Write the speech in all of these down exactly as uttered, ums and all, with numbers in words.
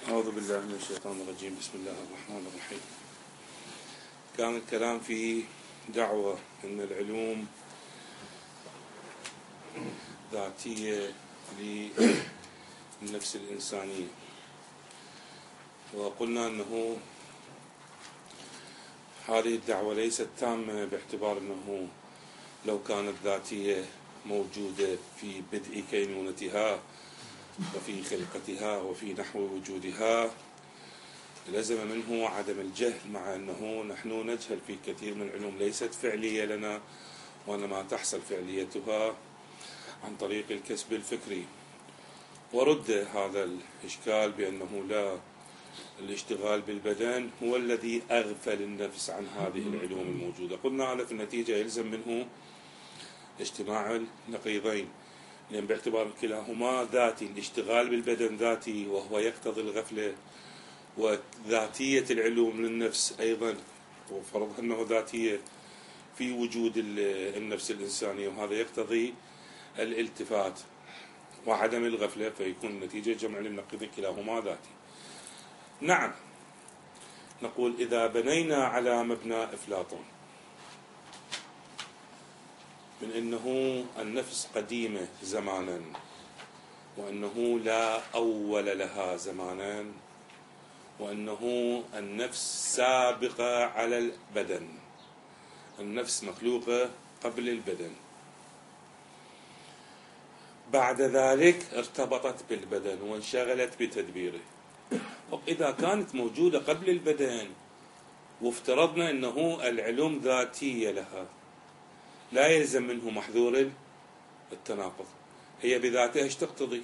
أعوذ بالله من الشيطان الرجيم. بسم الله الرحمن الرحيم. كان الكلام في دعوة أن العلوم ذاتية للنفس الإنسانية، وقلنا أنه هذه الدعوة ليست تامة، باعتبار أنه لو كانت ذاتية موجودة في بدء كينونتها وفي خلقتها وفي نحو وجودها لزم منه عدم الجهل، مع أنه نحن نجهل في كثير من العلوم ليست فعلية لنا، وإنما تحصل فعليتها عن طريق الكسب الفكري. ورد هذا الإشكال بأنه لا، الاشتغال بالبدن هو الذي أغفل النفس عن هذه العلوم الموجودة. قلنا هذا في النتيجة يلزم منه اجتماع النقيضين، لأن باعتبار كلاهما ذاتي، الاشتغال بالبدن ذاتي وهو يقتضي الغفلة، وذاتية العلوم للنفس أيضا وفرضها أنه ذاتية في وجود النفس الإنسانية، وهذا يقتضي الالتفات وعدم الغفلة، فيكون النتيجة جمع للنقيضين كلاهما ذاتي. نعم، نقول إذا بنينا على مبنى أفلاطون من أنه النفس قديمة زمانا، وأنه لا أول لها زمانا، وأنه النفس سابقة على البدن، النفس مخلوقة قبل البدن، بعد ذلك ارتبطت بالبدن وانشغلت بتدبيره. إذا كانت موجودة قبل البدن وافترضنا أنه العلوم ذاتية لها، لا يلزم منه محذور التناقض. هي بذاتها ايش تقتضي؟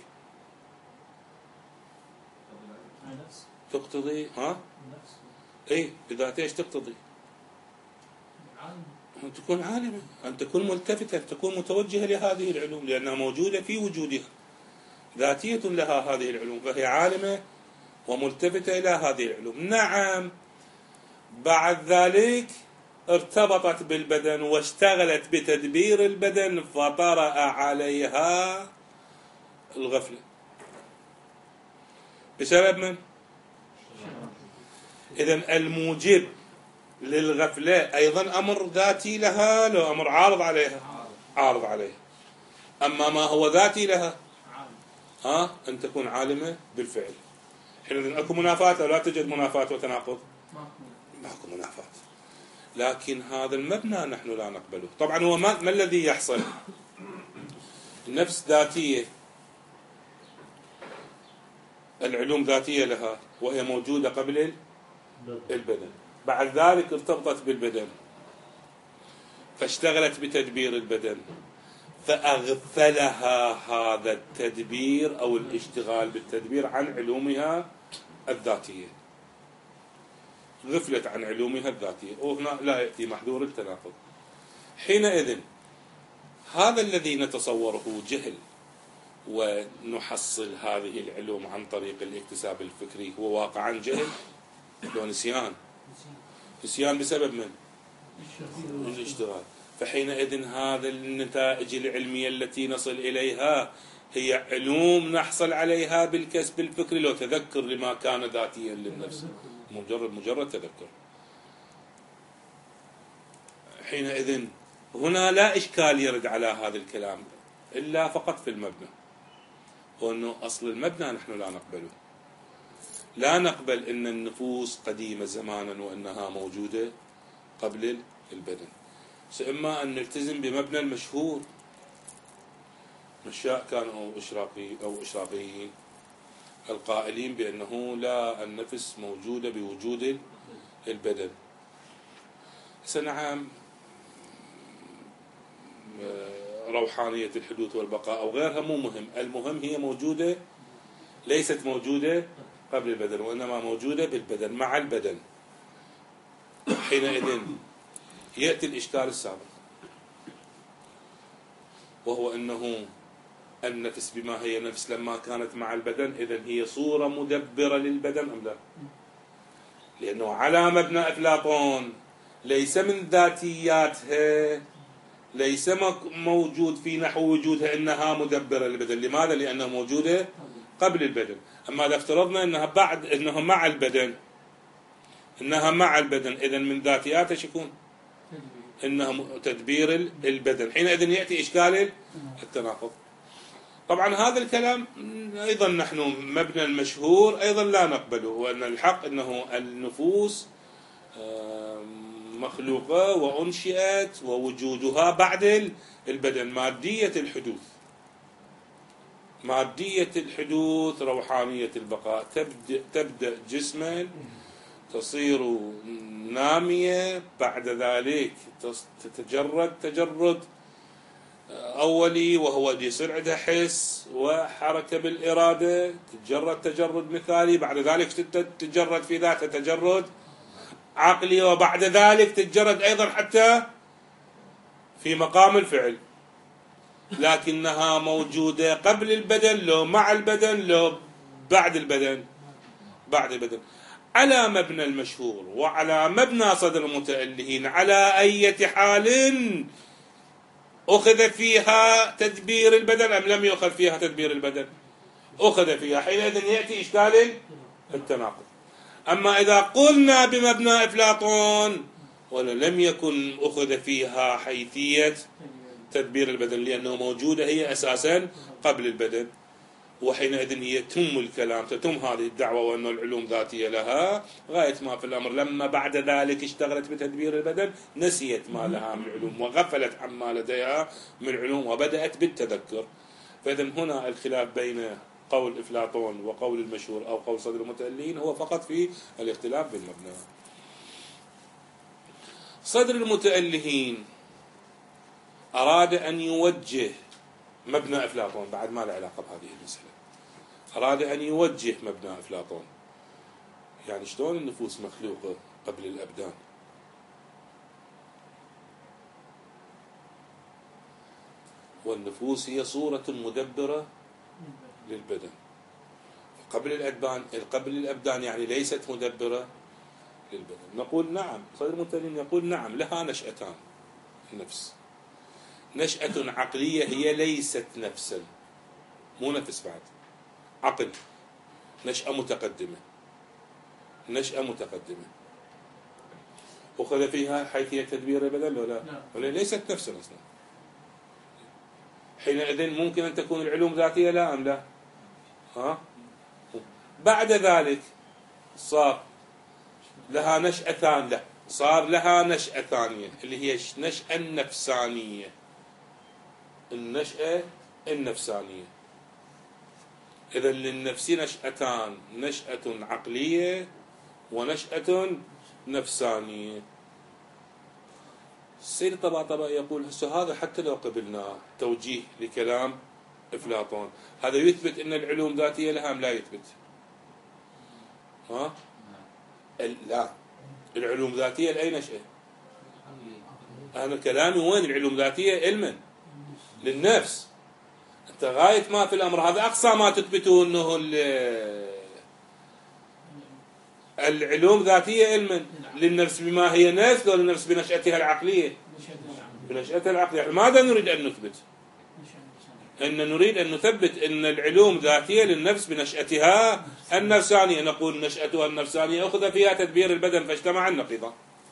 تقتضي ها؟ اي بذاتها ايش تقتضي؟ أن تكون عالمة، أن تكون ملتفتة، أن تكون متوجهة لهذه العلوم، لأنها موجودة في وجودها، ذاتية لها هذه العلوم، فهي عالمة وملتفتة إلى هذه العلوم. نعم، بعد ذلك ارتبطت بالبدن واشتغلت بتدبير البدن فطرأ عليها الغفلة بسبب من؟ إذن الموجب للغفلة أيضا أمر ذاتي لها، لو أمر عارض عليها، عارض عليها. أما ما هو ذاتي لها ها أن تكون عالمة بالفعل. حينئذ أكو منافاة أو لا توجد منافاة وتناقض؟ ماكو منافاة. لكن هذا المبنى نحن لا نقبله. طبعا هو ما, ما الذي يحصل؟ النفس ذاتية، العلوم ذاتية لها وهي موجودة قبل البدن، بعد ذلك ارتبطت بالبدن فاشتغلت بتدبير البدن، فأغفلها هذا التدبير أو الاشتغال بالتدبير عن علومها الذاتية، غفلت عن علومها الذاتية، وهنا لا يأتي محذور التناقض. حينئذ هذا الذي نتصوره جهل ونحصل هذه العلوم عن طريق الاكتساب الفكري هو واقعا جهل ونسيان، نسيان بسبب من؟ الاشتغال. فحينئذ هذا النتائج العلمية التي نصل إليها هي علوم نحصل عليها بالكسب الفكري، لو تذكر لما كان ذاتيا للنفس، مجرد مجرد تذكر. حينئذ هنا لا إشكال يرد على هذا الكلام إلا فقط في المبنى، وأنه أصل المبنى نحن لا نقبله، لا نقبل أن النفوس قديمة زمانا وأنها موجودة قبل البدن. سإما أن نلتزم بمبنى المشهور، مشاء كانوا إشراقي أو إشراقيين القائلين بأنه لا، النفس موجودة بوجود البدن. سنعم روحانية الحدوث والبقاء أو غيرها مو مهم، المهم هي موجودة، ليست موجودة قبل البدن وإنما موجودة بالبدن مع البدن. حينئذ يأتي الإشكال السابق، وهو أنه النفس بما هي نفس لما كانت مع البدن إذن هي صورة مدبرة للبدن أم لا؟ لأنه على مبنى أفلاطون ليس من ذاتياتها، ليس موجود في نحو وجودها أنها مدبرة للبدن. لماذا؟ لأنها موجودة قبل البدن. أما إذا افترضنا أنها بعد أنها مع البدن أنها مع البدن إذن من ذاتياتها شكون؟ إنها تدبير البدن. حينئذ يأتي إشكال التناقض. طبعا هذا الكلام أيضا نحن مبنى المشهور أيضا لا نقبله، وأن الحق أنه النفوس مخلوقة وأنشئت ووجودها بعد البدن، مادية الحدوث، مادية الحدوث روحانية البقاء. تبدأ, تبدأ جسما تصير نامية، بعد ذلك تتجرد تجرد أولي وهو يصير عندها حس وحركة بالإرادة، تتجرد تجرد مثالي، بعد ذلك تتجرد في ذاتها تجرد عقلي، وبعد ذلك تتجرد أيضا حتى في مقام الفعل، لكنها موجودة قبل البدن لو مع البدن لو بعد البدن بعد البدن. على مبنى المشهور وعلى مبنى صدر المتألهين على أي حال أخذ فيها تدبير البدن أم لم يؤخذ فيها تدبير البدن؟ أخذ فيها، حينئذ يأتي إشكال التناقض. أما إذا قلنا بمبنى أفلاطون ولم يكن أخذ فيها حيثية تدبير البدن لأنه موجودة هي أساسا قبل البدن، وحينئذ يتم الكلام، تتم هذه الدعوة وأن العلوم ذاتية لها غاية ما في الأمر. لما بعد ذلك اشتغلت بتدبير البدن نسيت ما لها من العلوم وغفلت عما لديها من العلوم وبدأت بالتذكر. فإذا هنا الخلاف بين قول أفلاطون وقول المشهور أو قول صدر المتألهين هو فقط في الاختلاف بالمبنى. صدر المتألهين أراد أن يوجه مبنى أفلاطون بعد ما له علاقة بهذه المسألة، أراد أن يوجه مبنى أفلاطون. يعني شلون النفوس مخلوقة قبل الأبدان؟ والنفوس هي صورة مدبرة للبدن قبل الأبدان، قبل الأبدان يعني ليست مدبرة للبدن. نقول نعم، صدر المتألهين يقول نعم لها نشأتان. النفس نشأة عقلية هي ليست نفسا، مو نفس بعد، عقل، نشأة متقدمة، نشأة متقدمة أخذ فيها حيثية تدبير البدن ولا ولا ليست نفسا أصلا. حينئذ ممكن أن تكون العلوم ذاتية لا أم لا؟ ها؟ بعد ذلك صار لها نشأة ثانية، صار لها نشأة ثانية اللي هي النشأة النفسانية، النشأة النفسانية. إذن للنفس نشأتان، نشأة عقلية ونشأة نفسانية. السيد الطباطبائي يقول هذا حتى لو قبلنا توجيه لكلام أفلاطون هذا يثبت أن العلوم ذاتية لها أم لا يثبت؟ ها؟ لا، العلوم ذاتية لأي نشأة؟ أنا كلامي وين العلوم ذاتية؟ علما للنفس. أنت غاية ما في الأمر هذا أقصى ما تثبته أنه العلوم ذاتية علما للنفس بما هي نفس، ولا للنفس بنشأتها العقلية؟ بنشأتها العقلية. ماذا نريد أن نثبت؟ أن نريد أن نثبت أن العلوم ذاتية للنفس بنشأتها النفسانية. نقول نشأتها النفسانية أخذ فيها تدبير البدن فاجتمع النقيضة.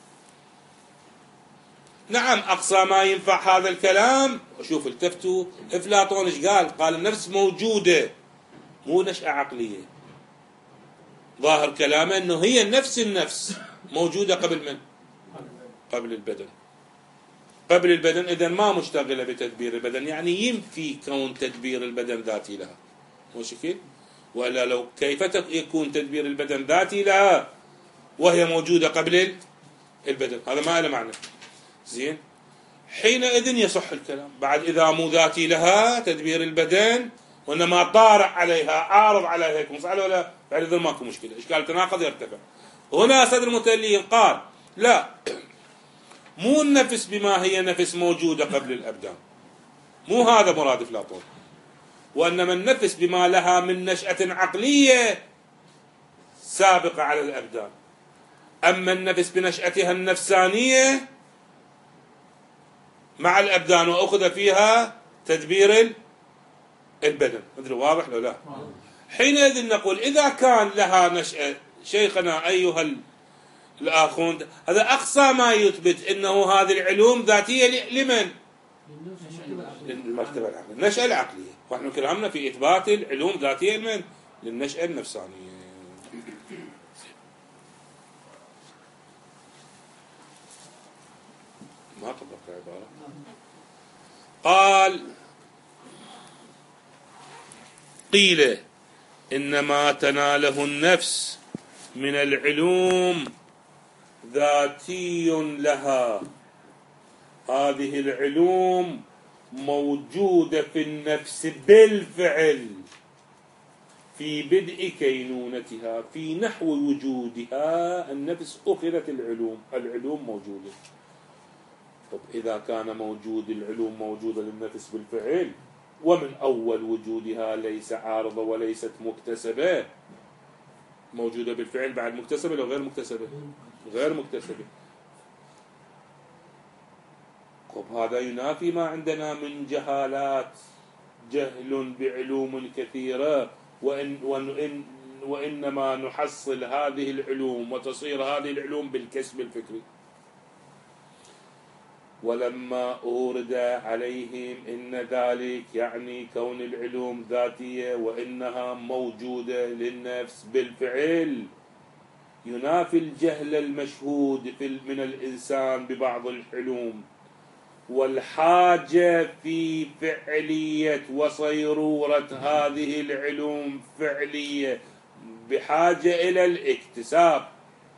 نعم أقصى ما ينفع هذا الكلام. شوف التفتوا أفلاطون إيش قال؟ قال النفس موجودة مو نشأة عقلية. ظاهر كلامه أنه هي نفس النفس موجودة قبل من؟ قبل البدن. قبل البدن إذن ما مشتغلة بتدبير البدن، يعني ينفي كون تدبير البدن ذاتي لها، مو شكل؟ ولا لو كيف يكون تدبير البدن ذاتي لها وهي موجودة قبل البدن؟ هذا ما له معنى. زين، حينئذ يصح الكلام بعد إذا مو ذاتي لها تدبير البدن وإنما طارئ عليها عارض عليها يكون صح ولا؟ بعد إذن ماكو مشكلة، إشكال التناقض يرتفع. هنا صدر المتألهين قال لا، مو النفس بما هي نفس موجودة قبل الأبدان، مو هذا مراد أفلاطون، وإنما النفس بما لها من نشأة عقلية سابقة على الأبدان. أما النفس بنشأتها النفسانية مع الأبدان وأخذ فيها تدبير البدن. مدري واضح لو لا؟ حينئذ نقول إذا كان لها نشأة، شيخنا أيها الآخون، هذا أقصى ما يثبت أنه هذه العلوم ذاتية لمن؟ للمرتبة العقلية، النشأة العقلية. ونحن كلامنا في إثبات العلوم ذاتية لمن؟ للنشأة النفسانية. ما طبق العبارة. قال قيل إنما تناله النفس من العلوم ذاتي لها، هذه العلوم موجودة في النفس بالفعل في بدء كينونتها، في نحو وجودها النفس أخذت العلوم، العلوم موجودة. طب إذا كان موجود العلوم موجودة للنفس بالفعل ومن أول وجودها ليس عارضة وليست مكتسبة، موجودة بالفعل بعد مكتسبة لو غير مكتسبة؟ غير مكتسبة. طب هذا ينافي ما عندنا من جهالات، جهل بعلوم كثيرة، وإن وإن وإنما نحصل هذه العلوم وتصير هذه العلوم بالكسب الفكري. ولما أورد عليهم إن ذلك يعني كون العلوم ذاتية وإنها موجودة للنفس بالفعل، ينافي الجهل المشهود من الإنسان ببعض العلوم والحاجة في فعلية وصيرورة هذه العلوم فعلية بحاجة إلى الاكتساب.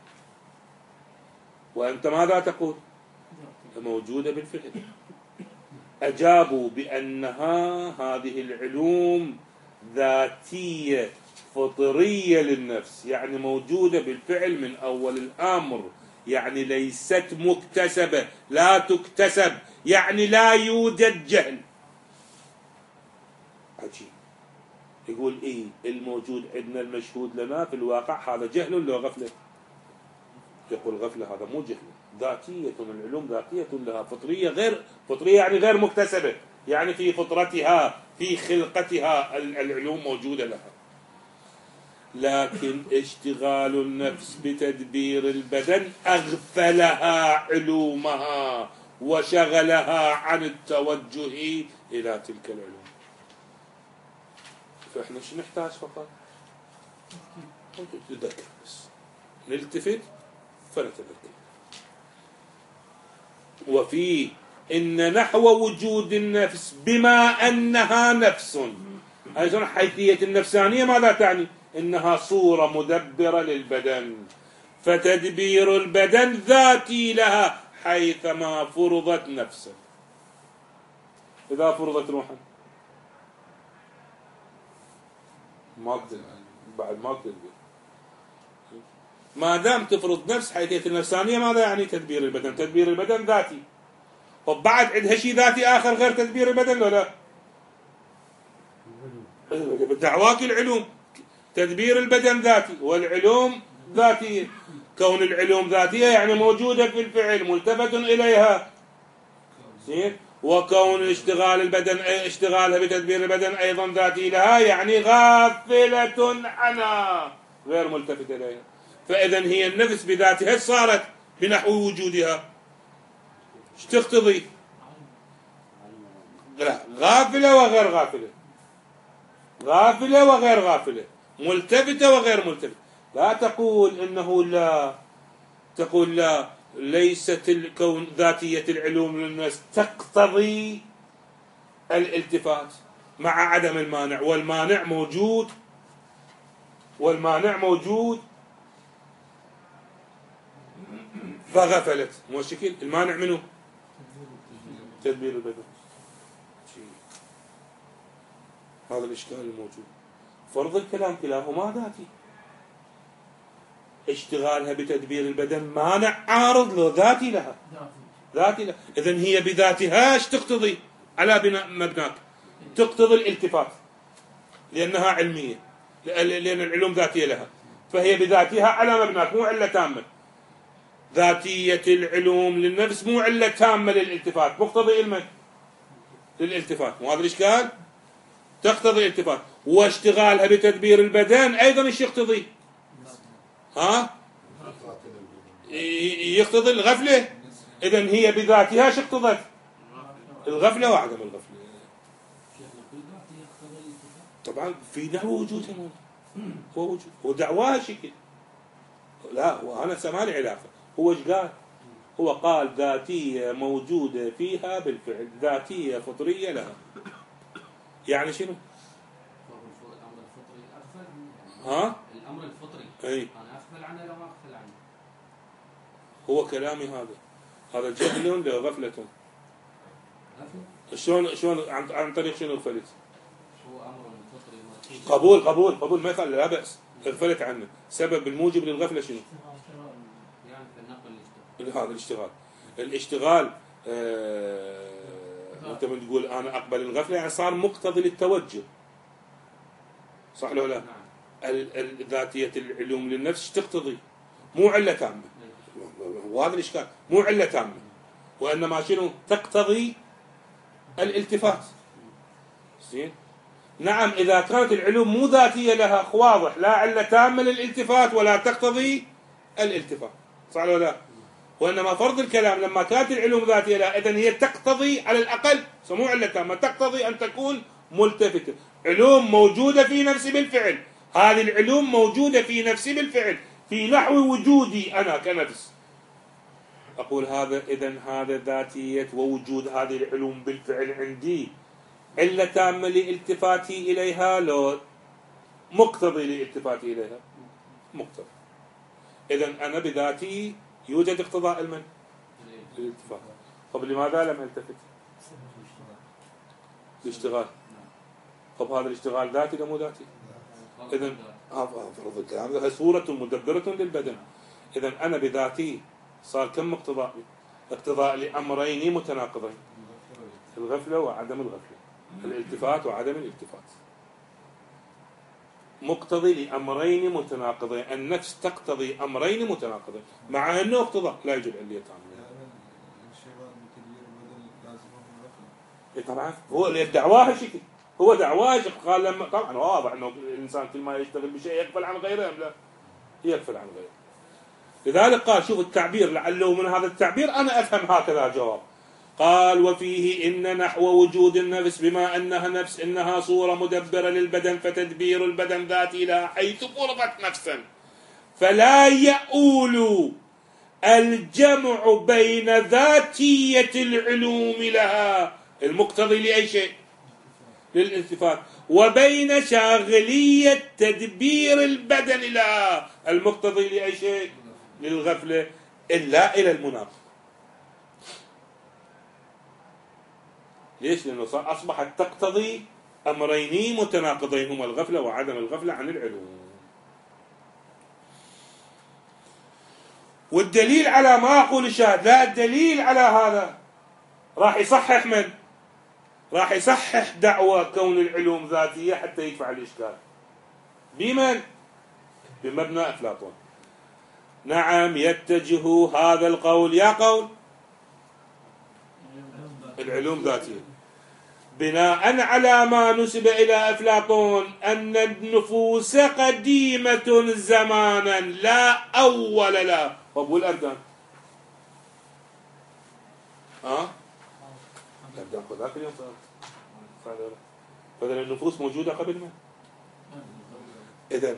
وأنت ماذا تقول؟ موجودة بالفعل. أجابوا بأنها هذه العلوم ذاتية فطرية للنفس، يعني موجودة بالفعل من أول الأمر، يعني ليست مكتسبة، لا تكتسب، يعني لا يوجد جهل. عجيب. يقول إيه الموجود عندنا المشهود لنا في الواقع هذا جهل لو غفلة؟ يقول غفلة هذا مو جهل، ذاتية، العلوم ذاتية لها فطرية، غير فطرية يعني غير مكتسبة، يعني في فطرتها في خلقتها العلوم موجودة لها. لكن اشتغال النفس بتدبير البدن أغفلها علومها وشغلها عن التوجه إلى تلك العلوم. فإحنا شو نحتاج فقط؟ نتذكر بس، نلتفت فنتذكر. وفي إن نحو وجود النفس بما أنها نفس، أيضا حيثية النفسانية ماذا تعني؟ إنها صورة مدبرة للبدن، فتدبير البدن ذاتي لها حيثما فرضت نفسا. إذا فرضت روحا ما تدبر، بعد ما تدبر. ما دام تفرض نفس حيثية النفسانية ماذا يعني تدبير البدن؟ تدبير البدن ذاتي. وبعد عندها شيء ذاتي آخر غير تدبير البدن ولا لا؟ بدعواك العلوم تدبير البدن ذاتي والعلوم ذاتية. كون العلوم ذاتية يعني موجودة في الفعل ملتفت إليها. وكون اشتغال البدن اشتغالها بتدبير البدن أيضا ذاتي لها، يعني غافلة عنها غير ملتفت إليها. فإذا هي النفس بذاتها صارت بنحو وجودها. ايش تقتضي؟ لا، غافلة وغير غافلة، غافلة وغير غافلة، ملتفتة وغير ملتفتة. لا تقول إنه لا، تقول لا، ليست الكون ذاتية العلوم للناس تقتضي الالتفات مع عدم المانع، والمانع موجود، والمانع موجود فغفلت. مو شكل المانع منه تدبير البدن. هذا الإشكال الموجود. فرض الكلام كلاهما ذاتي، اشتغالها بتدبير البدن مانع عارض له ذاتي لها، ذاتي لها. إذن هي بذاتها ايش تقتضي على بناء مبناك؟ تقتضي الالتفات لأنها علمية، لأن العلوم ذاتية لها، فهي بذاتها على مبناك، مو علة تامة. ذاتية العلوم للنفس مو علة تامة للالتفات، مقتضي علمك للالتفات. مو هذا الإشكال؟ تقتضي الالتفات. واشتغالها بتدبير البدن أيضا ايش يقتضي؟ ها؟ يقتضي الغفلة. إذن هي بذاتها ايش اقتضت؟ الغفلة وعدم الغفلة. طبعا في نحو وجودها هو وجود ودعواها شكل. لا وأنا سمالي علاقة. هو ايش قال؟ هو قال ذاتية موجودة فيها بالفعل، ذاتية فطرية لها. يعني شنو؟ الأمر الفطري أغفل. ها؟ الأمر الفطري. أي. أنا أغفل عنه لو ما أغفل عنه. هو كلامي هذا. هذا جهل لو غفلة. شلون شلون عن, عن طريق شنو غفلت؟ هو أمر فطري. قبول قبول قبول ما يخالف لا بأس. غفلت عنه. سبب الموجب للغفلة شنو؟ يعني في النقل الاشتغال. هذا الاشتغال. الاشتغال آه انت من تقول انا اقبل الغفله يعني صار مقتضي للتوجه. صح ولا لا؟ نعم. ذاتيه العلوم للنفس تقتضي مو عله تامه. وهذا الاشكال مو عله تامه وانما شنو؟ تقتضي الالتفات. زين؟ نعم اذا كانت العلوم مو ذاتيه لها واضح لا عله تامه للالتفات ولا تقتضي الالتفات. صح ولا لا؟ وإنما فرض الكلام لما كانت العلوم ذاتية لا إذن هي تقتضي على الأقل سمو علة تامة تقتضي أن تكون ملتفتة. علوم موجودة في نفسي بالفعل. هذه العلوم موجودة في نفسي بالفعل في نحو وجودي أنا كنفس. أقول هذا إذن هذا ذاتية ووجود هذه العلوم بالفعل عندي علة تامة لالتفاتي إليها لو مقتضي لالتفاتي إليها مقتضي. إذن أنا بذاتي يوجد اقتضاء المن الالتفات. طب لماذا لم التفت؟ الاشتغال. طب هذا الاشتغال ذاتي ولا مو ذاتي؟ اذا فرض الكلام هذا صورة مدبرة للبدن. اذا انا بذاتي صار كم اقتضاء؟ اقتضاء لامرين متناقضين. الغفلة وعدم الغفلة. الالتفات وعدم الالتفات. مقتضي لأمرين متناقضين. النفس تقتضي أمرين متناقضين مع أنه اقتضاء لا يوجد علية تامة. طبعا هو اللي دعواه شكل هو دعواه قال لما طبعا واضح أنه الإنسان كل ما يشتغل بشيء يغفل عن غيره أم لا يغفل عن غيره. لذلك قال شوف التعبير لعله من هذا التعبير أنا أفهم هكذا جواب. قال وفيه إن نحو وجود النفس بما أنها نفس إنها صورة مدبرة للبدن فتدبير البدن ذاتي لها حيث فرضت نفسا فلا يؤول الجمع بين ذاتية العلوم لها المقتضي لأي شيء للالتفات وبين شاغلية تدبير البدن لها المقتضي لأي شيء للغفلة إلا إلى المناقض. ليش؟ لأنه أصبحت تقتضي أمرين متناقضين هما الغفلة وعدم الغفلة عن العلوم. والدليل على ما أقول الشاهد لا الدليل على هذا راح يصحح من؟ راح يصحح دعوة كون العلوم ذاتية حتى يدفع الإشكال. بمن؟ بمبنى أفلاطون. نعم يتجه هذا القول يا قول العلوم ذاتية بناء على ما نسب إلى أفلاطون أن النفوس قديمة زمانا لا أول لا. طب والأبدان؟ ها؟ الأبدان ذاك اليوم صار فإذا النفوس موجودة قبل ما إذن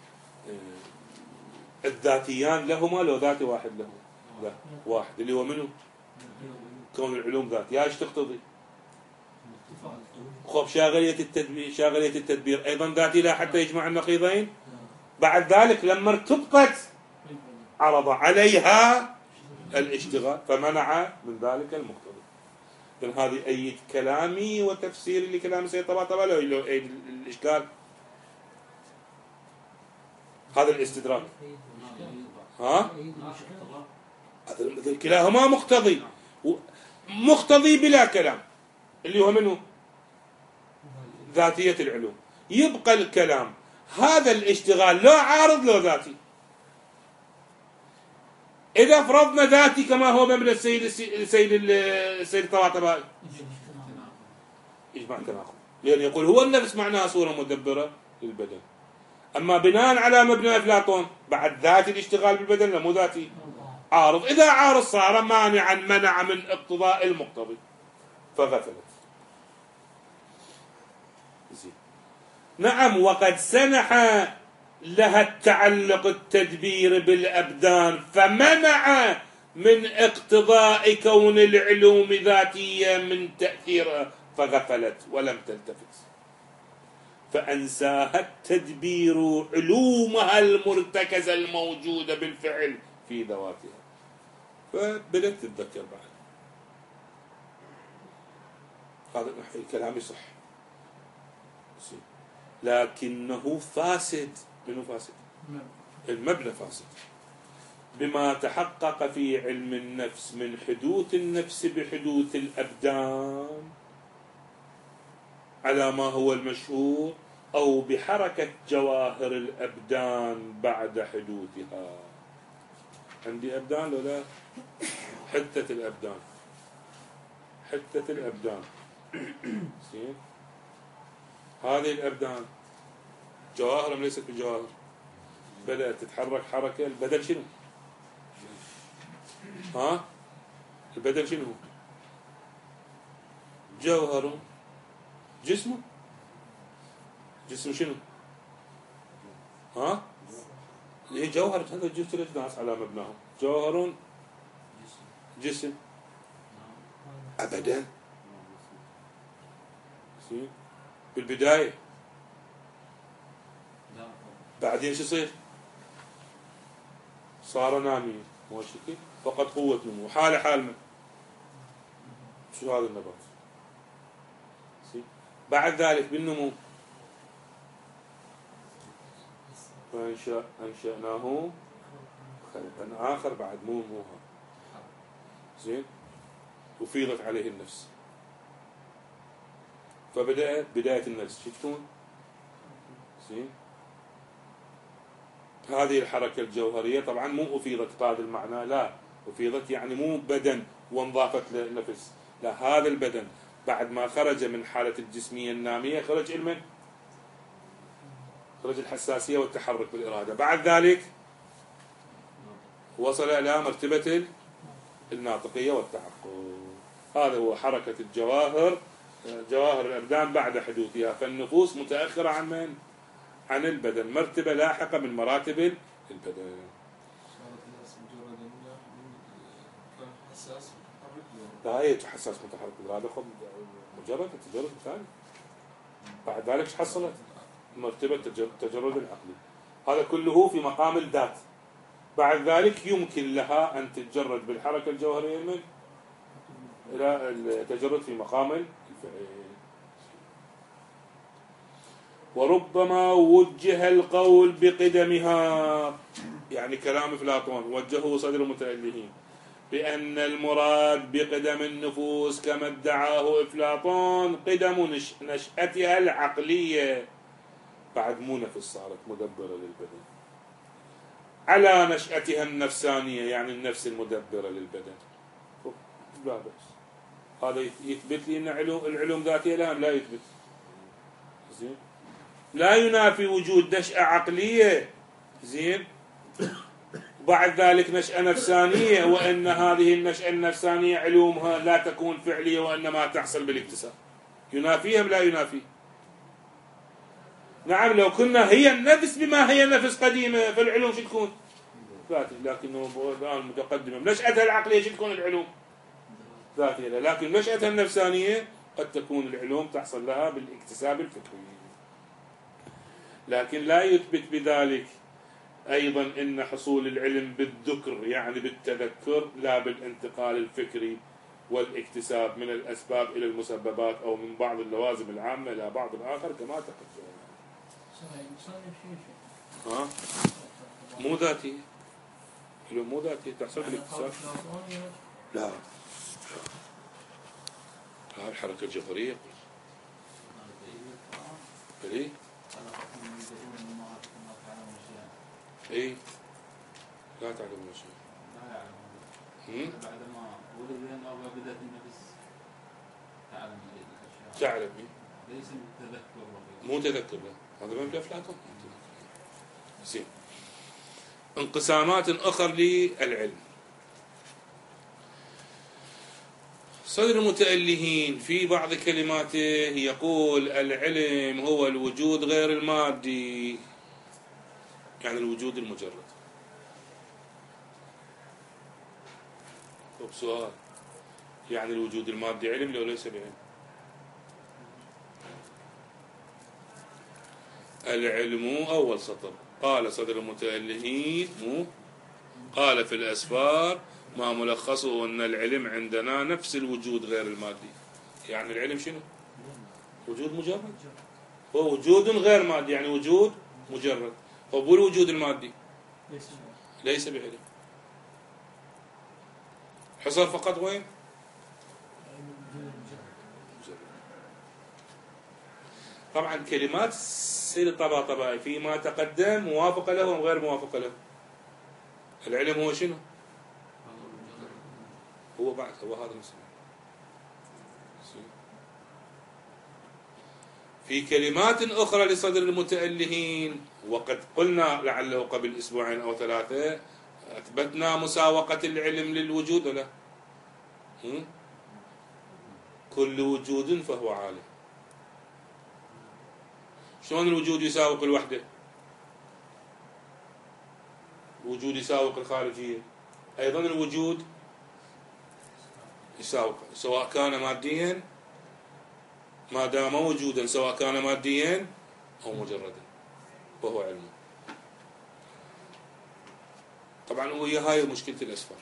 الذاتيان لهما لو ذاتي واحد له لا واحد اللي هو منه كون العلوم ذات يا ايش تقتضي؟ خب شاغلية التدبير شاغلية التدبير أيضا ذاتي لا حتى يجمع النقيضين. بعد ذلك لما ارتبطت عرض عليها الاشتغال فمنع من ذلك المقتضي. إذن هذه أيد كلامي وتفسيري لكلام سيد طباطبائي لو أيد الإشكال هذا الاستدراك. ها؟ هذا كلاهما مقتضي مقتضي بلا كلام اللي هو منه ذاتية العلوم. يبقى الكلام هذا الاشتغال لا عارض له ذاتي. إذا فرضنا ذاتي كما هو مبنى السيد السيد السيد طباطبائي يجمع تناقض لأن يقول هو النفس معناها صورة مدبرة للبدن. أما بناء على مبنى أفلاطون بعد ذاتي الاشتغال بالبدن لا مو ذاتي عارض، إذا عارض صار مانعا منع من اقتضاء المقتضي فغفلت. نعم، وقد سنح لها التعلق التدبير بالأبدان فمنع من اقتضاء كون العلوم ذاتية من تأثيرها فغفلت ولم تلتفت، فأنساها التدبير علومها المرتكزة الموجودة بالفعل في ذواتها، فبدأت تتذكر بعد. هذا كلامي صح، لكنه فاسد. منه فاسد؟ المبنى فاسد بما تحقق في علم النفس من حدوث النفس بحدوث الأبدان على ما هو المشهور، أو بحركة جواهر الأبدان بعد حدوثها. عندي أبدان لو لا؟ حتة الأبدان، حتة الأبدان زين. هذه الأبدان جواهر أم ليست بجواهر؟ بدأت تتحرك حركة. البدن شنو؟ ها؟ البدن شنو؟ جوهر. جسمه؟ جسم شنو؟ ها؟ اللي هي جوهر. هذا جزء الناس على مبناهم. جوهر جسم أبدا. بالبداية بعدين شو يصير؟ صار نامي مو شكل فقط قوة نمو حالة حال من شو هذا النبات. بعد ذلك بالنمو فأنشأ أنشأناه خلقا آخر بعد مو مو زين. وفيضت عليه النفس فبدأت بداية النفس شو تكون؟ زين. هذه الحركة الجوهرية طبعا مو أفيضت بهذا المعنى، لا، أفيضت يعني مو بدن وانضافت لنفس، لا، هذا البدن بعد ما خرج من حالة الجسمية النامية خرج المن خرج الحساسية والتحرك بالإرادة. بعد ذلك وصل إلى مرتبة الناطقية والتعقل. هذا هو حركة الجواهر، جواهر الأبدان بعد حدوثها. فالنفوس متأخرة عن من؟ عن البدن، مرتبة لاحقة من مراتب البدن. لا، هي حساس متحرك هذا خذ مجرد التجرد الثاني. بعد ذلك ايش حصلت؟ مرتبة التجرد العقلي. هذا كله في مقام الذات. بعد ذلك يمكن لها أن تتجرد بالحركة الجوهرية من إلى التجرد في مقام الفعل. وربما وجه القول بقدمها، يعني كلام أفلاطون وجهه صدر المتألهين بأن المراد بقدم النفوس كما ادعاه أفلاطون قدم نشأتها العقلية، بعد مو نفس صارت مدبرة للبدن، على نشأتها النفسانية يعني النفس المدبرة للبدن. لا بأس، هذا يثبت لي أن العلوم ذاتية لا لا يثبت. زين، لا ينافي وجود نشأة عقلية زين وبعد ذلك نشأة نفسانية، وأن هذه النشأة النفسانية علومها لا تكون فعلية وإنما تحصل بالاكتساب. ينافيها لا ينافي؟ نعم، لو كنا هي النفس بما هي نفس قديمة فالعلوم شو تكون؟ ذاتية، لكنه الآن متقدمة بنشأتها العقلية شو تكون العلوم؟ ذاتية، لكن نشأتها النفسانية قد تكون العلوم تحصل لها بالاكتساب الفكري. لكن لا يثبت بذلك أيضا أن حصول العلم بالذكر يعني بالتذكر لا بالانتقال الفكري والاكتساب من الأسباب إلى المسببات أو من بعض اللوازم العامة إلى بعض الآخر كما تقدم. ها؟ مو ذاتي، العلوم مو ذاتي تحصل بالاكتساب. لا، هاي الحركة الجوهرية ليه؟ ايه لا تعلمون شيء. لا يعلمون. بعد ما ولد بأن أبوه بدأت النفس تعلم الأشياء. تعلم ليس بالتذكر مو تذكر، لا هذا من أفلاطون. زين. انقسامات أخرى للعلم. صدر المتألهين في بعض كلماته يقول العلم هو الوجود غير المادي، يعني الوجود المجرد. طب سؤال، يعني الوجود المادي علم لو ليس بعلم؟ العلم أول سطر قال صدر المتألهين مو قال في الأسفار ما ملخصه أن العلم عندنا نفس الوجود غير المادي. يعني العلم شنو؟ وجود مجرد، هو وجود غير مادي، يعني وجود مجرد. هو الوجود المادي ليس بعلم، حصل فقط وين؟ طبعا كلمات سير طباطبائي فيما تقدم موافقة له وغير موافقة له. العلم هو شنو؟ هو بعد هو هذا المسلم. في كلمات أخرى لصدر المتألهين، وقد قلنا لعله قبل أسبوعين أو ثلاثة أثبتنا مساوقة العلم للوجود ولا؟ كل وجود فهو عالم. شلون الوجود يساوق الوحدة؟ الوجود يساوق الخارجية، أيضا الوجود يساوق سواء كان ماديا، ما دام وجودا سواء كان ماديا أو مجردا وهو علم. طبعا وهي هاي مشكلة الأسفار،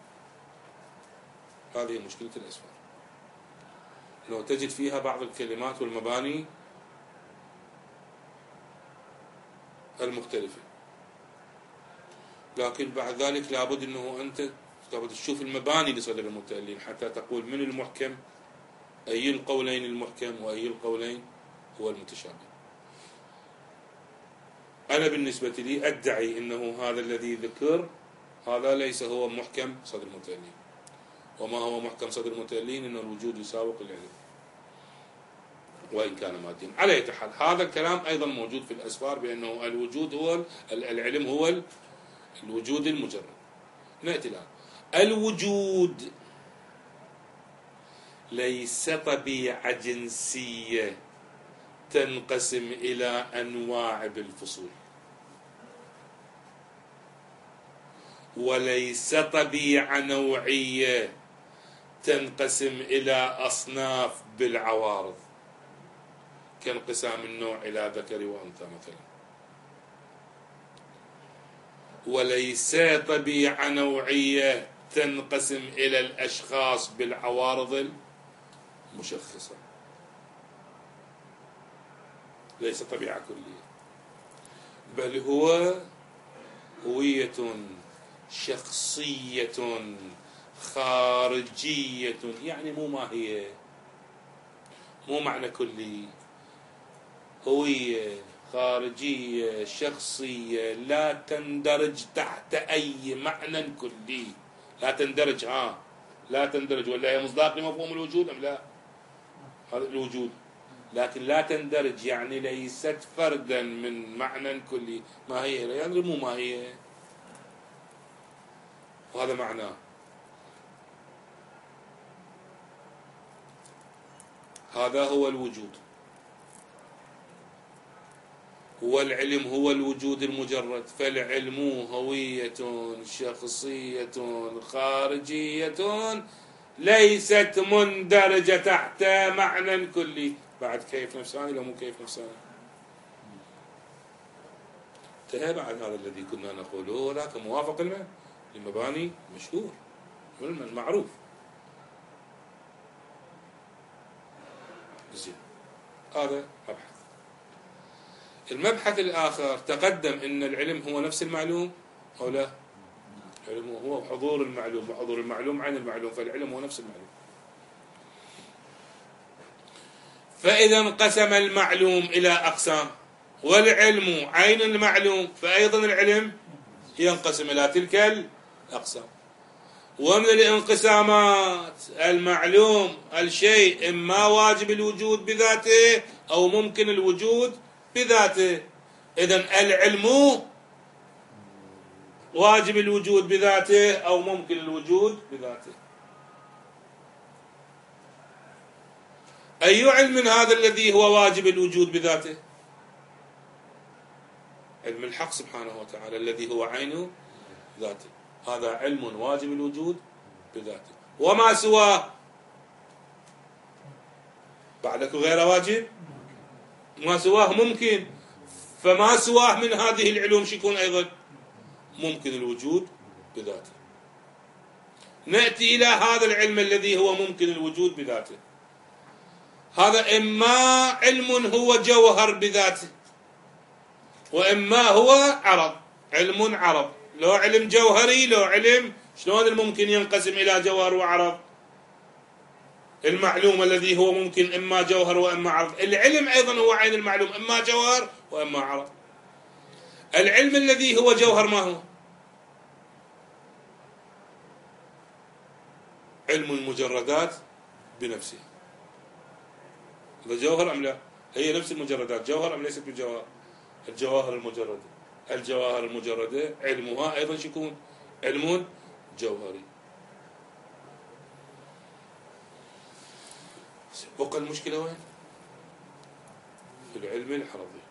هذه مشكلة الأسفار، لو تجد فيها بعض الكلمات والمباني المختلفة، لكن بعد ذلك لابد أنه أنت لابد تشوف المباني لصدر المتألهين حتى تقول من المحكم، أي القولين المحكم وأي القولين هو المتشابه. أنا بالنسبة لي أدعي أنه هذا الذي ذكر هذا ليس هو محكم صدر المتألهين، وما هو محكم صدر المتألهين أن الوجود يساوق العلم وإن كان ماديا. على أي حال هذا الكلام أيضا موجود في الأسفار بأنه الوجود هو العلم هو الوجود المجرد. نأتي الآن. الوجود ليس طبيعة جنسية تنقسم إلى أنواع بالفصول، وليس طبيعة نوعية تنقسم إلى أصناف بالعوارض كانقسام النوع إلى ذكر وأنثى مثلا، وليس طبيعة نوعية تنقسم إلى الأشخاص بالعوارض المشخصة، ليس طبيعة كلية، بل هو هوية شخصية خارجية، يعني مو ماهية، مو معنى كلي، هوية خارجية شخصية لا تندرج تحت أي معنى كلي، لا تندرج ها لا تندرج، ولا هي مصداق لمفهوم الوجود أم لا؟ هذا الوجود، لكن لا تندرج يعني ليست فردا من معنى كلي، ما هي يعني مو ما هي، وهذا معناه. هذا هو الوجود، والعلم هو الوجود المجرد، فالعلم هوية شخصية خارجية ليست مندرجة تحت معنى كلي. بعد كيف نفساني لو مو كيف نفساني؟ انتهى بعد هذا الذي كنا نقوله، ذاك موافق للمباني مشهور معروف. زين، هذا مبحث. المبحث الآخر تقدم أن العلم هو نفس المعلوم أو لا؟ العلم هو حضور المعلوم، وحضور المعلوم عن المعلوم، فالعلم هو نفس المعلوم. فإذا انقسم المعلوم إلى أقسام والعلم عين المعلوم، فأيضا العلم ينقسم إلى تلك الأقسام. ومن الانقسامات المعلوم الشيء إما واجب الوجود بذاته أو ممكن الوجود بذاته. إذن العلم واجب الوجود بذاته أو ممكن الوجود بذاته. أي علم هذا الذي هو واجب الوجود بذاته؟ علم الحق سبحانه وتعالى الذي هو عين ذاته، هذا علم واجب الوجود بذاته. وما سواه بعدك غير واجب، ما سواه ممكن، فما سواه من هذه العلوم شيكون أيضا ممكن الوجود بذاته. نأتي إلى هذا العلم الذي هو ممكن الوجود بذاته. هذا إما علم هو جوهر بذاته وإما هو عرض، علم عرض، لو علم جوهري لو علم. شلون الممكن ينقسم إلى جوهر وعرض؟ المعلوم الذي هو ممكن إما جوهر وإما عرض، العلم أيضا هو عين المعلوم إما جوهر وإما عرض. العلم الذي هو جوهر ما هو؟ علم المجردات بنفسها. هذا جوهر أم لا؟ هي نفس المجردات جوهر أم ليست بجوهر؟ الجواهر المجردة، الجواهر المجردة علمها أيضا يكون علم جوهري. بقى المشكلة وين؟ في العلم العرضي.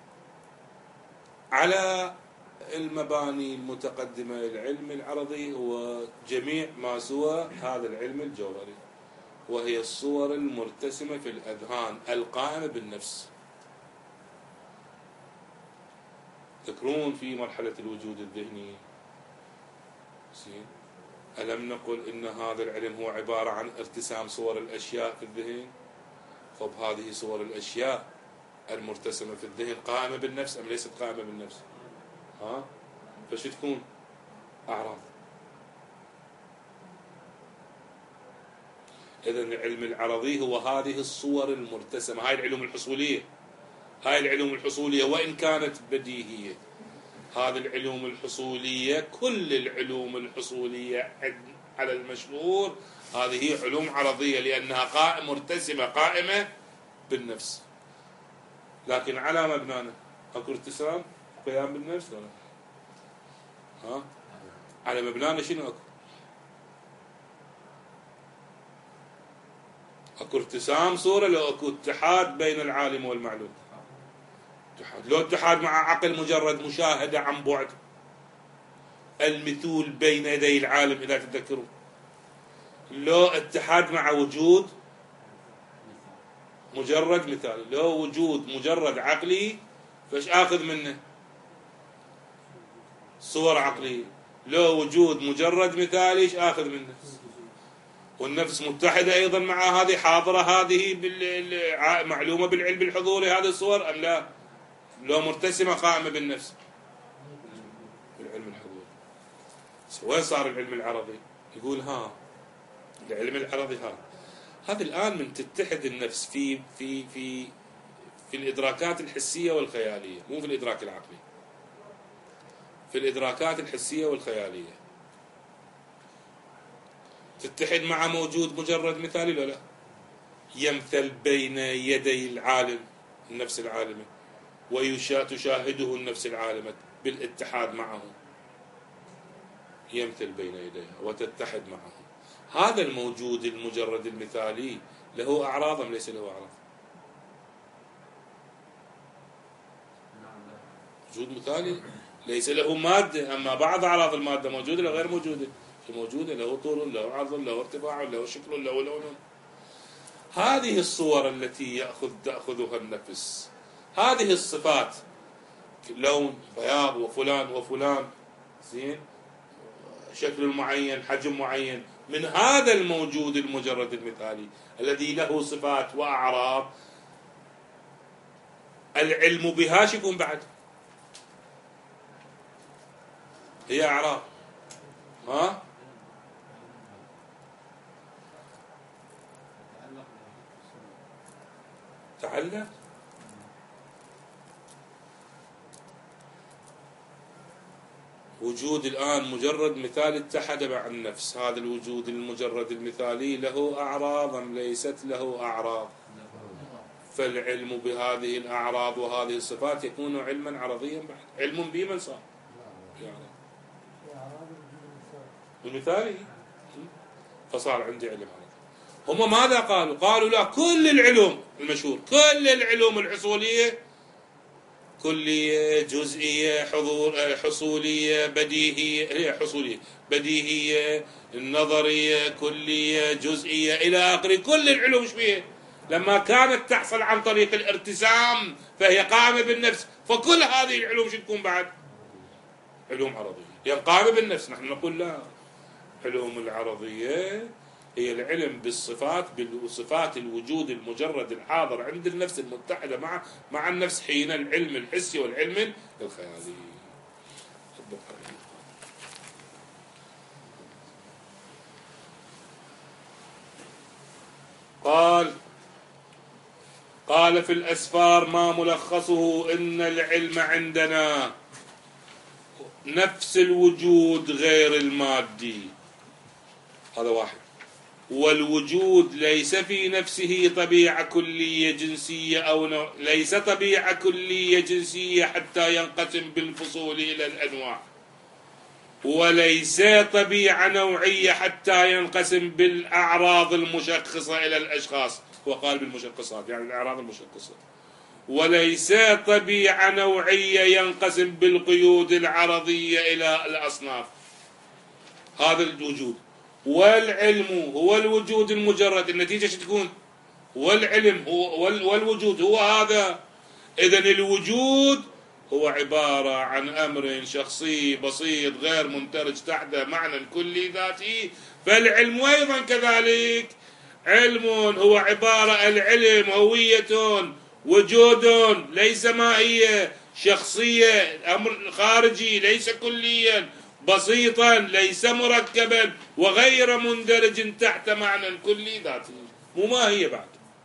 على المباني المتقدمة للعلم العرضي هو جميع ما سوى هذا العلم الجوهري، وهي الصور المرتسمة في الأذهان القائمة بالنفس. تذكرون في مرحلة الوجود الذهني ألم نقل إن هذا العلم هو عبارة عن ارتسام صور الأشياء في الذهن؟ طب هذه صور الأشياء المرتسمة في الذهن قائمة بالنفس أم ليست قائمة بالنفس؟ ها؟ فش تكون؟ أعراض. إذن العلم العرضي هو هذه الصور المرتسمة، هاي العلوم الحصولية، هاي العلوم الحصولية وإن كانت بديهية. هذه العلوم الحصولية كل العلوم الحصولية على المشهور هذه علوم عرضية لأنها قائمة مرتسمة قائمة بالنفس. لكن على مبنانا أكو ارتسام قيام بالنفس ولا ها؟ على مبنانا شنو أكو؟ أكو ارتسام صورة لو أكو اتحاد بين العالم والمعلوم. اتحاد لو اتحاد مع عقل مجرد مشاهدة عن بعد، المثول بين يدي العالم إذا تتذكرون. لو اتحاد مع وجود مجرد مثالي، لو وجود مجرد عقلي فايش آخذ منه؟ صور عقلية. لو وجود مجرد مثالي ايش آخذ منه؟ والنفس متحدة أيضا مع هذه، حاضرة هذه معلومة بالعلم الحضوري هذه الصور أم لا؟ لو مرتسمة قائمة بالنفس بالعلم الحضوري. وين صار العلم العرضي؟ يقول ها العلم العرضي ها هذا الآن من تتحد النفس في في في في الإدراكات الحسية والخيالية، مو في الإدراك العقلي، في الإدراكات الحسية والخيالية. تتحد مع موجود مجرد مثالي لو لا؟ يمثل بين يدي العالم النفس العالمة وتشاهده النفس العالمة بالاتحاد معه، يمثل بين يديها وتتحد معه. هذا الموجود المجرد المثالي له أعراض أم ليس له أعراض؟ وجود مثالي ليس له مادة، أما بعض أعراض المادة موجودة لا غير موجودة. موجودة له طول له عرض له ارتفاع له شكل له لون. هذه الصور التي يأخذ تأخذها النفس، هذه الصفات لون بياض وفلان وفلان زين شكل معين حجم معين من هذا الموجود المجرد المثالي الذي له صفات وأعراض، العلم بها شيكون بعد؟ هي أعراض. ها؟ تعلق وجود الآن مجرد مثال اتحد مع النفس، هذا الوجود المجرد المثالي له أعراض أم ليست له أعراض؟ فالعلم بهذه الأعراض وهذه الصفات يكون علما عرضيا بعد. علم بمن صار؟ يعني المثالي، فصار عندي علم عرضي. هم ماذا قالوا؟ قالوا لا، كل العلوم المشهور، كل العلوم الحصولية، كلية، جزئية، حضور، حصولية، بديهية، هي حصولية، بديهية، النظرية، كلية، جزئية إلى آخره، كل العلوم ايش بيها؟ لما كانت تحصل عن طريق الارتسام فهي قائمة بالنفس، فكل هذه العلوم شو تكون بعد؟ علوم عرضية، يعني قائمة بالنفس. نحن نقول لا، علوم العرضية هي العلم بالصفات، بصفات الوجود المجرد الحاضر عند النفس المتحدة مع مع النفس حين العلم الحسي والعلم الخيالي. قال قال في الأسفار ما ملخصه إن العلم عندنا نفس الوجود غير المادي، هذا واحد، والوجود ليس في نفسه طبيعة كلية جنسية أو نوع، ليس طبيعة كلية جنسية حتى ينقسم بالفصول إلى الأنواع، وليس طبيعة نوعية حتى ينقسم بالأعراض المشخصة إلى الأشخاص، وقال بالمشخصات يعني الأعراض المشخصة، وليس طبيعة نوعية ينقسم بالقيود العرضية إلى الأصناف. هذا الوجود، والعلم هو الوجود المجرد، النتيجة شو تكون؟ والعلم هو والوجود هو هذا. إذن الوجود هو عبارة عن أمر شخصي بسيط غير مندرج تحت معنى كلي ذاتي، فالعلم أيضا كذلك علم، هو عبارة، العلم هوية، وجود، ليس ماهية، شخصية، أمر خارجي، ليس كليا، بسيطا، ليس مركبا، وغير مندرج تحت معنى كلي ذاتي، مو ماهية بعد.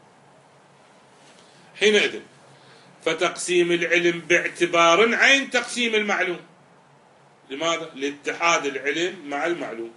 حينئذ فتقسيم العلم باعتبار عين تقسيم المعلوم. لماذا؟ لاتحاد العلم مع المعلوم.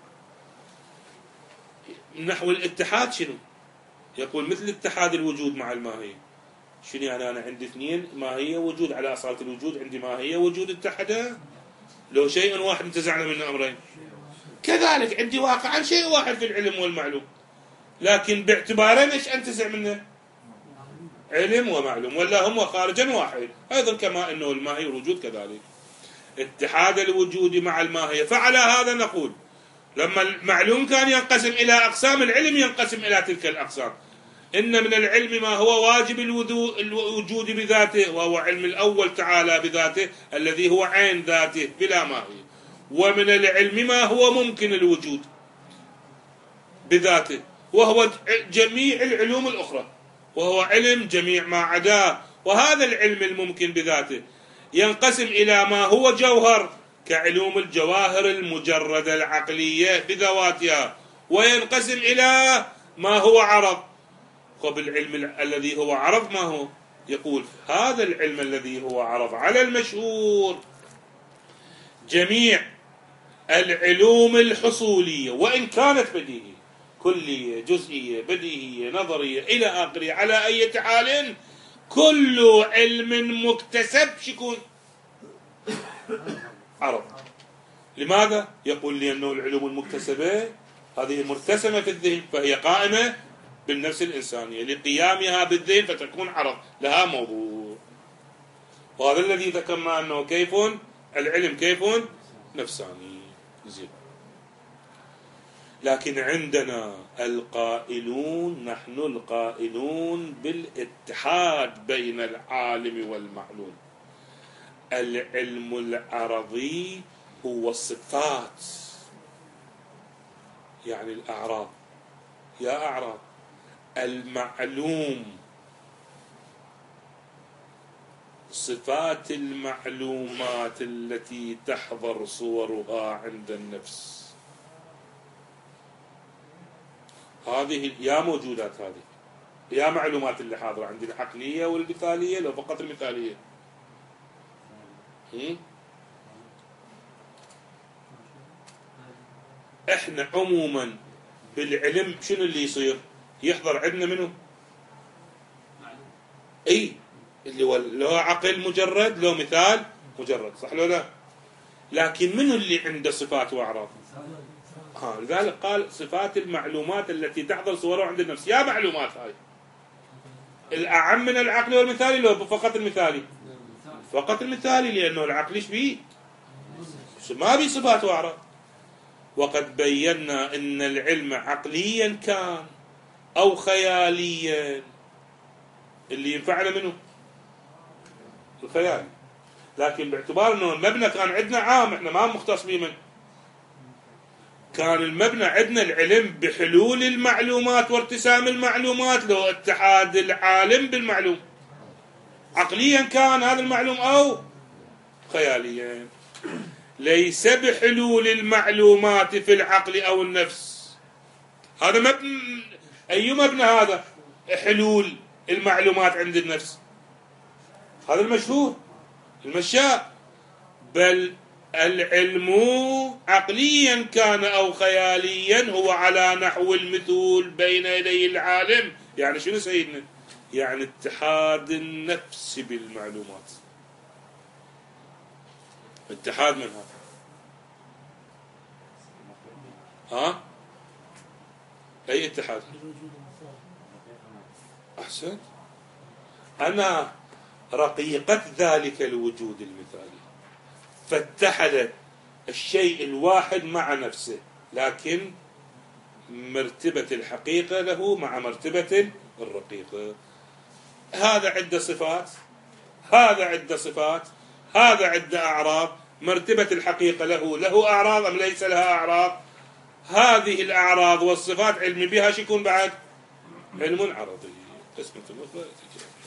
نحو الاتحاد شنو؟ يقول مثل اتحاد الوجود مع الماهية. شنو يعني؟ أنا عندي اثنين ماهية وجود على أصالة الوجود، عندي ماهية وجود اتحدا، لو شيء واحد انتزعنا من أمرين. كذلك عندي واقعا شيء واحد في العلم والمعلوم، لكن باعتبارين ايش انتزع منه؟ علم ومعلوم، ولا هم خارجا واحد. أيضا كما أنه الماهي والوجود كذلك، اتحاد الوجود مع الماهية. فعلى هذا نقول لما المعلوم كان ينقسم إلى أقسام، العلم ينقسم إلى تلك الأقسام. إن من العلم ما هو واجب الوجود بذاته، وهو علم الأول تعالى بذاته الذي هو عين ذاته بلا ماهية، ومن العلم ما هو ممكن الوجود بذاته، وهو جميع العلوم الأخرى، وهو علم جميع ما عداه. وهذا العلم الممكن بذاته ينقسم إلى ما هو جوهر كعلوم الجواهر المجردة العقلية بذواتها، وينقسم إلى ما هو عرض. وبالعلم الذي هو عرض ما هو؟ يقول هذا العلم الذي هو عرض على المشهور جميع العلوم الحصولية، وإن كانت بديهية، كلية، جزئية، بديهية، نظرية إلى آخره، على أي حال كل علم مكتسب شكون؟ عرض. لماذا؟ يقول لأنه العلوم المكتسبة هذه مرتسمة في الذهن، فهي قائمة بالنفس الإنسانية، لقيامها بالذهن فتكون عرض لها موضوع. وهذا الذي ذكرنا أنه كيف العلم كيف نفساني زين. لكن عندنا القائلون، نحن القائلون بالاتحاد بين العالم والمعلوم. العلم العرضي هو الصفات، يعني الأعراض، يا أعراض. المعلوم صفات المعلومات التي تحضر صورها عند النفس، هذه يا موجودات، هذه يا معلومات اللي حاضرة عندي، العقلية والمثالية، لو فقط المثالية. احنا عموما بالعلم شنو اللي يصير؟ يحضر عندنا منه اي اللي هو لو عقل مجرد، لو مثال مجرد، صح لو لا؟ لكن منو اللي عنده صفات واعراض؟ ها لذلك قال صفات المعلومات التي تحضر صورها عند النفس. يا معلومات هاي الأعم من العقل والمثالي لو فقط المثالي؟ فقط المثالي، لأنه العقل ايش بيه؟ ما بيه صفات واعراض. وقد بينا أن العلم عقليا كان أو خياليا اللي ينفعنا منه الخيال، لكن باعتبار أنه المبنى كان عندنا عام، احنا ما مختص به من كان المبنى عندنا العلم بحلول المعلومات وارتسام المعلومات، لو اتحاد العالم بالمعلوم عقليا كان هذا المعلوم أو خياليا، ليس بحلول المعلومات في العقل أو النفس. هذا مبنى، أي مبنى هذا؟ حلول المعلومات عند النفس، هذا المشهور المشاء. بل العلم عقليا كان أو خياليا هو على نحو المثول بين يدي العالم. يعني شنو سيدنا؟ يعني اتحاد النفس بالمعلومات. اتحاد من هذا؟ ها؟ أي اتحاد؟ أحسن. أنا رقيقة ذلك الوجود المثالي، فاتحد الشيء الواحد مع نفسه، لكن مرتبة الحقيقة له مع مرتبة الرقيقة. هذا عنده صفات، هذا عنده صفات، هذا عنده أعراض. مرتبة الحقيقة له له أعراض أم ليس لها أعراض؟ هذه الأعراض والصفات علم بها شيكون بعد علم عرضي قسمة.